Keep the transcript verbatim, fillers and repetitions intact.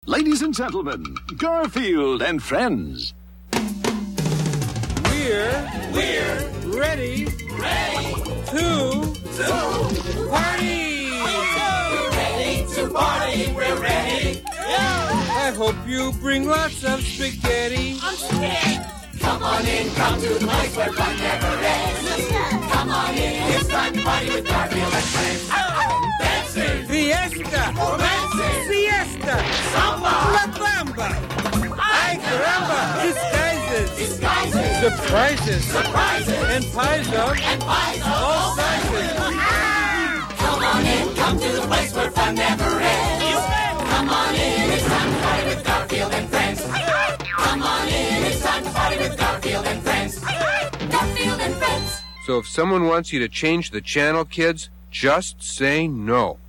Ladies and gentlemen, Garfield and Friends. We're, we're ready, ready to, to party! We're ready to party, we're ready. Yeah. I hope you bring lots of spaghetti. I'm scared. Come on in, come to the place where fun never ends. Come on in, it's time to party with Garfield and Friends. Oh, dancing, Fiesta, romancing, siesta, samba, la bamba. Ay caramba, disguises, disguises, surprises, surprises, and pies of, and pies of all sizes. Come on in, come to the place where fun never ends. Come on in, it's time to party with Garfield and Friends. Come on in, it's time to party with Garfield and Friends. Garfield and Friends. So if someone wants you to change the channel, kids, just say no.